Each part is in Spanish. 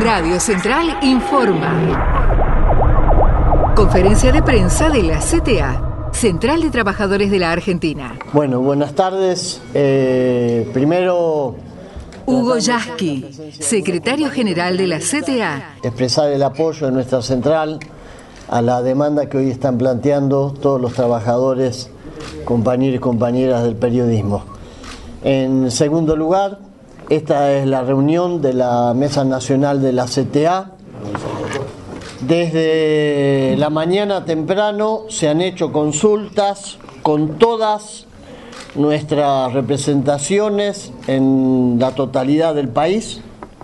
Radio Central informa. Conferencia de prensa de la CTA, Central de Trabajadores de la Argentina. Bueno, buenas tardes. Primero, Hugo Yasky, secretario general de la CTA. Expresar el apoyo de nuestra central a la demanda que hoy están planteando todos los trabajadores, compañeros y compañeras del periodismo. En segundo lugar, esta es la reunión de la Mesa Nacional de la CTA. Desde la mañana temprano se han hecho consultas con todas nuestras representaciones en la totalidad del país.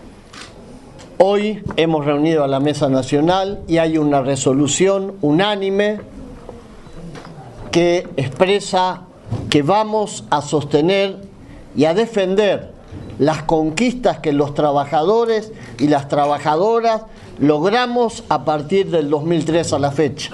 Hoy hemos reunido a la Mesa Nacional y hay una resolución unánime que expresa que vamos a sostener y a defender las conquistas que los trabajadores y las trabajadoras logramos a partir del 2003 a la fecha.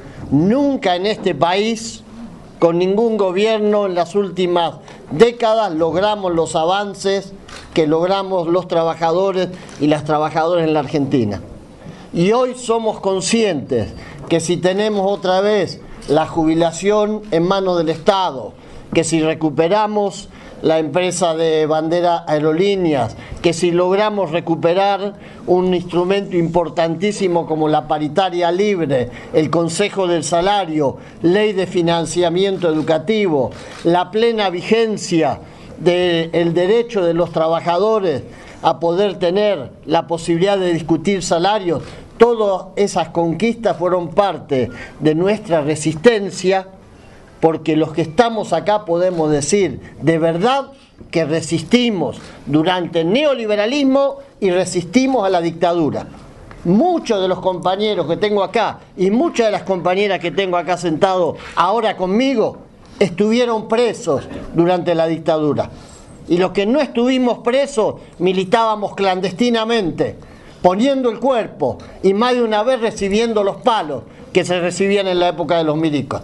Nunca en este país, con ningún gobierno en las últimas décadas, logramos los avances que logramos los trabajadores y las trabajadoras en la Argentina. Y hoy somos conscientes que si tenemos otra vez la jubilación en manos del Estado, que si recuperamos la empresa de bandera aerolíneas, que si logramos recuperar un instrumento importantísimo como la paritaria libre, el Consejo del Salario, ley de financiamiento educativo, la plena vigencia del derecho de los trabajadores a poder tener la posibilidad de discutir salarios, todas esas conquistas fueron parte de nuestra resistencia, porque los que estamos acá podemos decir de verdad que resistimos durante el neoliberalismo y resistimos a la dictadura. Muchos de los compañeros que tengo acá y muchas de las compañeras que tengo acá sentados ahora conmigo estuvieron presos durante la dictadura. Y los que no estuvimos presos militábamos clandestinamente, poniendo el cuerpo y más de una vez recibiendo los palos que se recibían en la época de los milicos.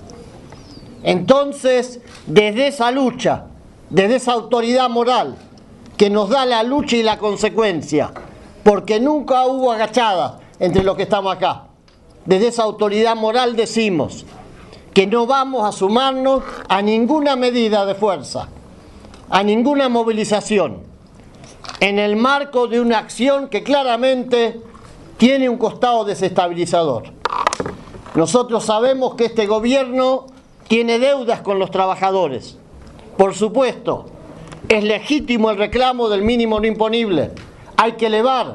Entonces, desde esa lucha, desde esa autoridad moral que nos da la lucha y la consecuencia, porque nunca hubo agachadas entre los que estamos acá, desde esa autoridad moral decimos que no vamos a sumarnos a ninguna medida de fuerza, a ninguna movilización, en el marco de una acción que claramente tiene un costado desestabilizador. Nosotros sabemos que este gobierno tiene deudas con los trabajadores. Por supuesto, es legítimo el reclamo del mínimo no imponible. Hay que elevar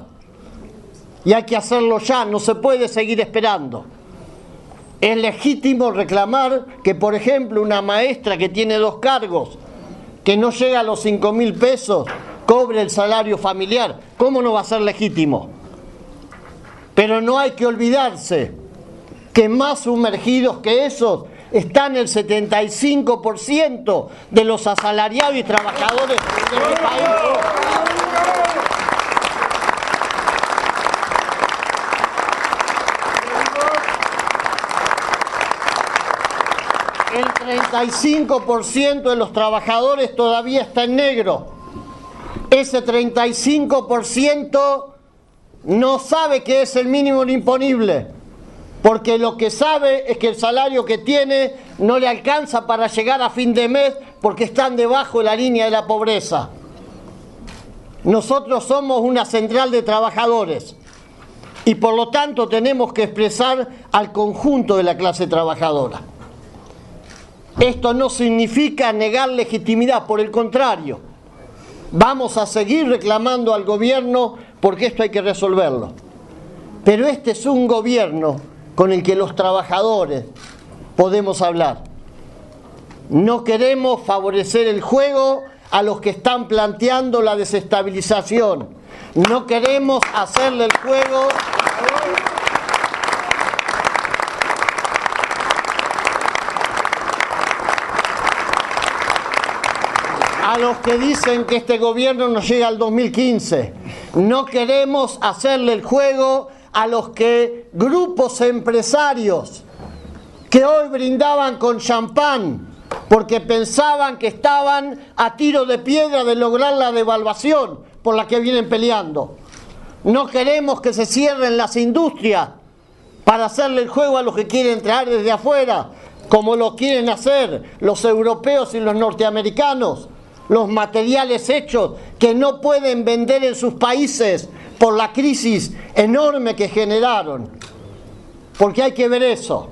y hay que hacerlo ya, no se puede seguir esperando. Es legítimo reclamar que, por ejemplo, una maestra que tiene 2 cargos, que no llega a los 5.000 pesos, cobre el salario familiar. ¿Cómo no va a ser legítimo? Pero no hay que olvidarse que más sumergidos que esos están el 75% de los asalariados y trabajadores de este país. El 35% de los trabajadores todavía está en negro. Ese 35% no sabe qué es el mínimo no imponible, porque lo que sabe es que el salario que tiene no le alcanza para llegar a fin de mes porque están debajo de la línea de la pobreza. Nosotros somos una central de trabajadores y por lo tanto tenemos que expresar al conjunto de la clase trabajadora. Esto no significa negar legitimidad, por el contrario, vamos a seguir reclamando al gobierno porque esto hay que resolverlo. Pero este es un gobierno con el que los trabajadores podemos hablar. No queremos favorecer el juego a los que están planteando la desestabilización. No queremos hacerle el juego a los que dicen que este gobierno no llega al 2015. No queremos hacerle el juego a los que grupos empresarios que hoy brindaban con champán porque pensaban que estaban a tiro de piedra de lograr la devaluación por la que vienen peleando. No queremos que se cierren las industrias para hacerle el juego a los que quieren traer desde afuera, como lo quieren hacer los europeos y los norteamericanos, los materiales hechos que no pueden vender en sus países por la crisis enorme que generaron. Porque hay que ver eso.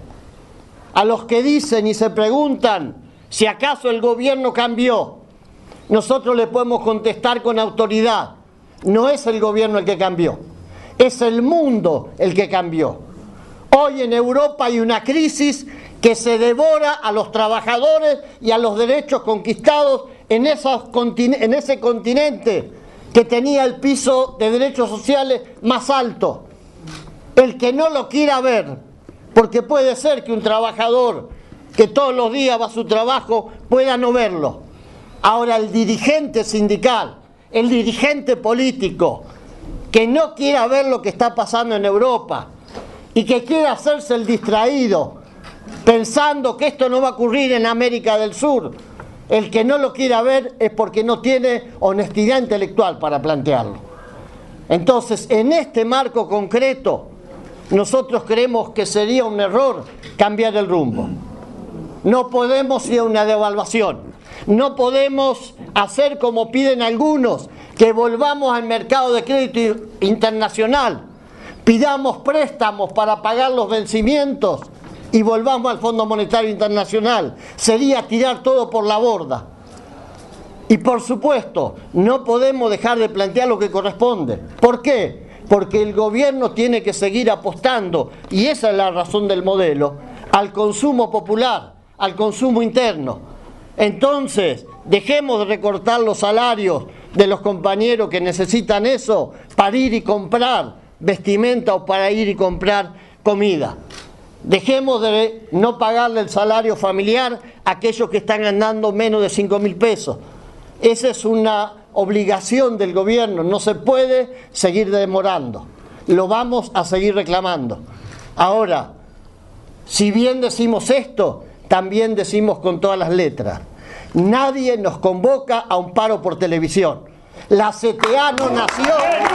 A los que dicen y se preguntan si acaso el gobierno cambió, nosotros le podemos contestar con autoridad: no es el gobierno el que cambió, es el mundo el que cambió. Hoy en Europa hay una crisis que se devora a los trabajadores y a los derechos conquistados en ese continente que tenía el piso de derechos sociales más alto. El que no lo quiera ver, porque puede ser que un trabajador que todos los días va a su trabajo pueda no verlo. Ahora el dirigente sindical, el dirigente político, que no quiera ver lo que está pasando en Europa y que quiera hacerse el distraído, pensando que esto no va a ocurrir en América del Sur, el que no lo quiera ver es porque no tiene honestidad intelectual para plantearlo. Entonces, en este marco concreto, nosotros creemos que sería un error cambiar el rumbo. No podemos ir a una devaluación, no podemos hacer como piden algunos, que volvamos al mercado de crédito internacional, pidamos préstamos para pagar los vencimientos y volvamos al Fondo Monetario Internacional. Sería tirar todo por la borda. Y por supuesto, no podemos dejar de plantear lo que corresponde. ¿Por qué? Porque el gobierno tiene que seguir apostando, y esa es la razón del modelo, al consumo popular, al consumo interno. Entonces, dejemos de recortar los salarios de los compañeros que necesitan eso para ir y comprar vestimenta o para ir y comprar comida. Dejemos de no pagarle el salario familiar a aquellos que están ganando menos de 5.000 pesos. Esa es una obligación del gobierno, no se puede seguir demorando. Lo vamos a seguir reclamando. Ahora, si bien decimos esto, también decimos con todas las letras: nadie nos convoca a un paro por televisión. La CTA no nació...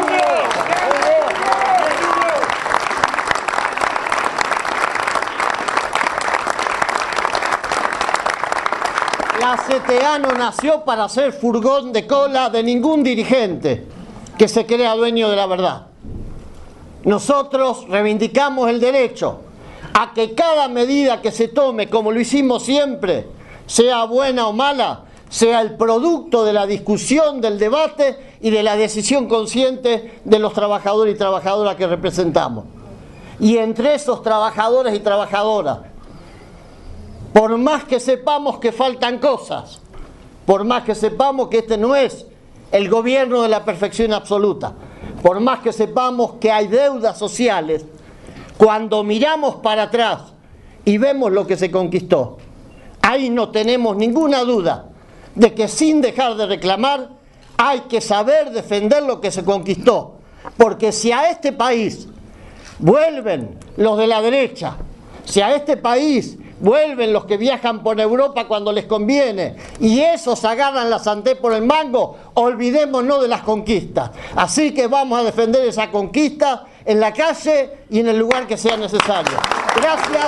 La CTA no nació para ser furgón de cola de ningún dirigente que se crea dueño de la verdad. Nosotros reivindicamos el derecho a que cada medida que se tome, como lo hicimos siempre, sea buena o mala, sea el producto de la discusión, del debate y de la decisión consciente de los trabajadores y trabajadoras que representamos. Y entre esos trabajadores y trabajadoras, por más que sepamos que faltan cosas, por más que sepamos que este no es el gobierno de la perfección absoluta, por más que sepamos que hay deudas sociales, cuando miramos para atrás y vemos lo que se conquistó, ahí no tenemos ninguna duda de que sin dejar de reclamar hay que saber defender lo que se conquistó, porque si a este país vuelven los de la derecha, si a este país vuelven los que viajan por Europa cuando les conviene y esos agarran la sartén por el mango, olvidémonos de las conquistas. Así que vamos a defender esa conquista en la calle y en el lugar que sea necesario. Gracias.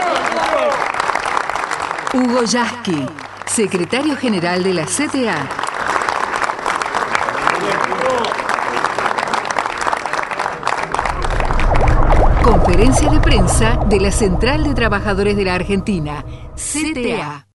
Hugo Yasky, secretario general de la CTA. Conferencia de prensa de la Central de Trabajadores de la Argentina, CTA.